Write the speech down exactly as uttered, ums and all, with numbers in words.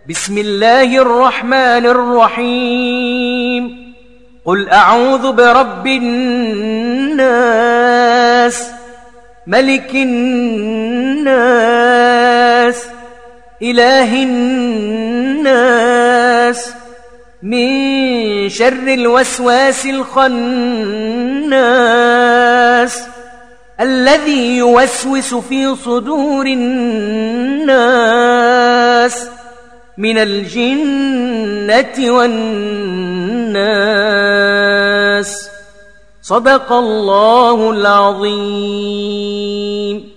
بسم الله الرحمن الرحيم. قل أعوذ برب الناس، ملك الناس، إله الناس، من شر الوسواس الخناس الذي يوسوس في صدور الناس من الجنة والناس. صدق الله العظيم.